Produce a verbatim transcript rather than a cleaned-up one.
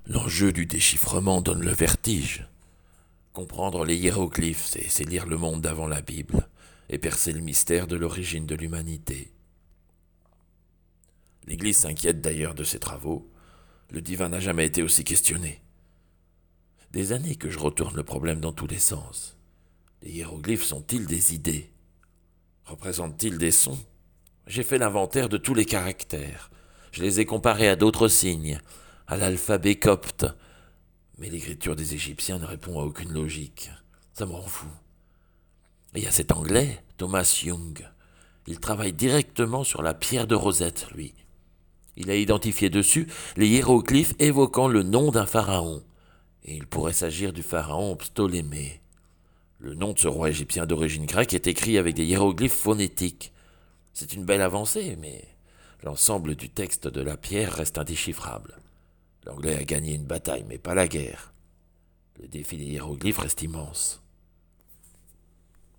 L'enjeu du déchiffrement donne le vertige. Comprendre les hiéroglyphes, c'est, c'est lire le monde d'avant la Bible et percer le mystère de l'origine de l'humanité. L'Église s'inquiète d'ailleurs de ses travaux. Le divin n'a jamais été aussi questionné. Des années que je retourne le problème dans tous les sens. Les hiéroglyphes sont-ils des idées? Représentent-ils des sons? J'ai fait l'inventaire de tous les caractères. Je les ai comparés à d'autres signes, à l'alphabet copte. Mais l'écriture des Égyptiens ne répond à aucune logique. Ça me rend fou. Et il y a cet Anglais, Thomas Young. Il travaille directement sur la pierre de Rosette, lui. Il a identifié dessus les hiéroglyphes évoquant le nom d'un pharaon. Et il pourrait s'agir du pharaon Ptolémée. Le nom de ce roi égyptien d'origine grecque est écrit avec des hiéroglyphes phonétiques. C'est une belle avancée, mais l'ensemble du texte de la pierre reste indéchiffrable. L'Anglais a gagné une bataille, mais pas la guerre. Le défi des hiéroglyphes reste immense.